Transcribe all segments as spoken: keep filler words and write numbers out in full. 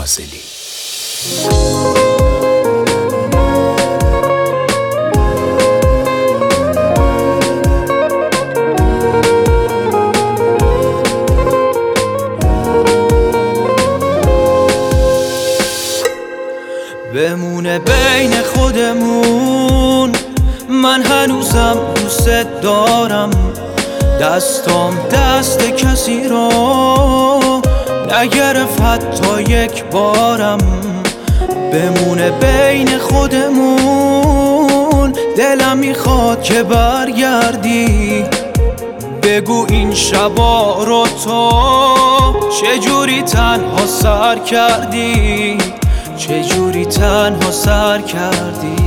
فاضلی. بمونه بین خودمون، من هنوزم دوست دارم، دستام دست کسی رو نگرفت حتی یک بارم. بمونه بین خودمون، دلم میخواد که برگردی، بگو این شبا رو تو چجوری تنها سر کردی، چجوری تنها سر کردی.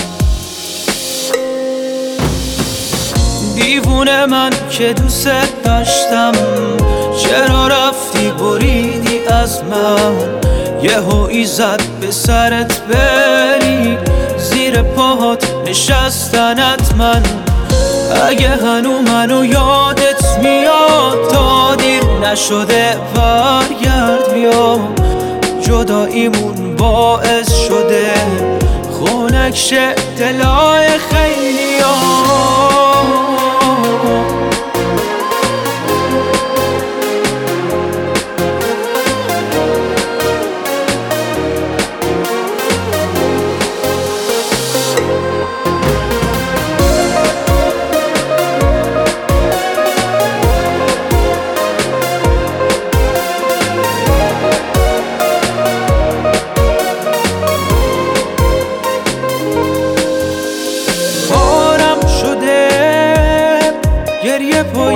دیوونه من که دوست داشتم، چرا رفتی بریدی از من، یهو ایزد به سرت بری، زیر پاهات نشستنت من. اگه هنو منو یادت میاد، تا دیر نشده برگرد بیا، جداییمون باعث شده خنک شه دلای خیلیا. گریه پای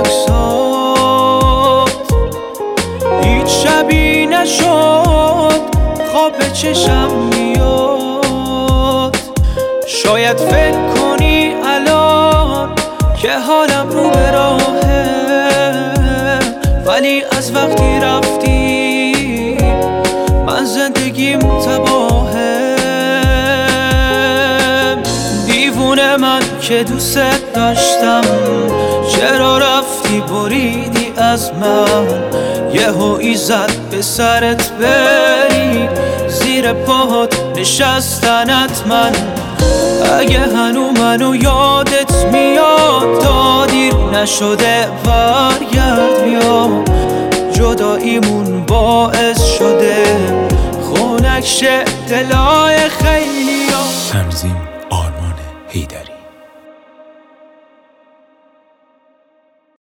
عکسات هیچ شبی نشد، خواب به چشم میاد. شاید فکر کنی الان که حالم رو به راهه، ولی از وقتی رفتی من زندگیم تباهه. دیوونه من که دوست داشتم، چرا رفتی بریدی از من، یهو ایزد به سرت بری، زیر پاهات نشستنت من. اگه هنو منو یادت میاد، تا دیر نشده برگرد بیا، جداییمون باعث شده خنک شه دلای خیلیا. تنظیم